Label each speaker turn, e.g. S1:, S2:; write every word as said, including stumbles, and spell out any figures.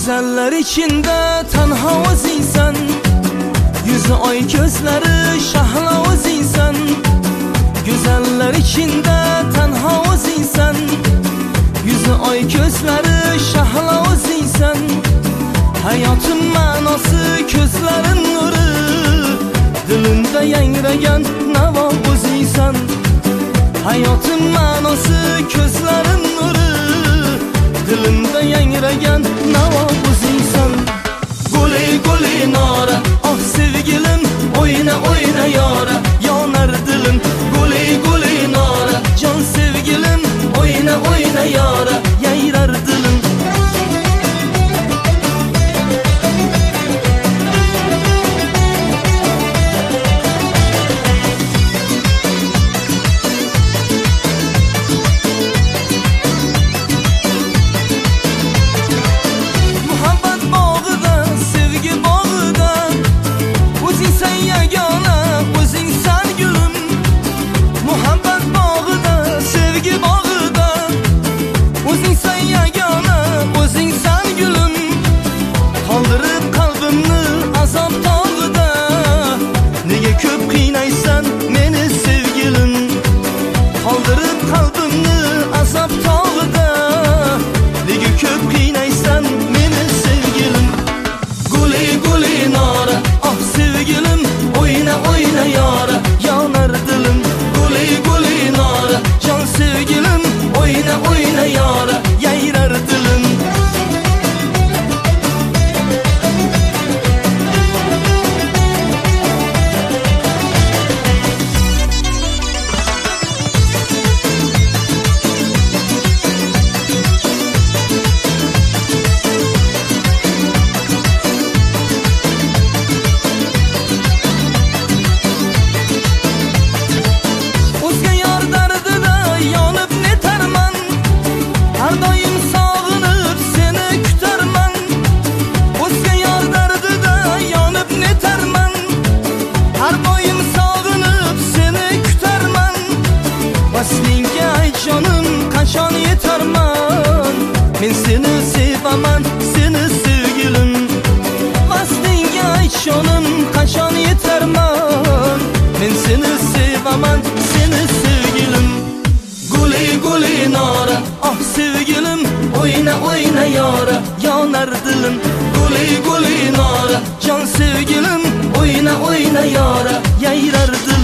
S1: Güzeller içinde tenha vazisan, yüzü ay gözleri şahla vazisan. Güzeller içinde tenha vazisan, yüzü ay gözleri şahla vazisan. Hayatın manası gözlerin nuru, dilinde yangragan nava vazisan. Hayatın manası gözlerin nuru, dilinde yangragan nava vazisan. Guli guli nara, ah sevgilim oyna oyna yara, yanar dilim. Guli guli nara, can sevgilim oyna oyna yara, yayrar dilim. Men seni sevaman, seni sevgilim. Vaslinga ayt canım, kaçan yeterman. Men seni sevaman, seni sevgilim. Guli guli nara, ah sevgilim oyna oyna yara, yanar dilim. Guli guli nara, can sevgilim oyna oyna yara, yayrar dilim.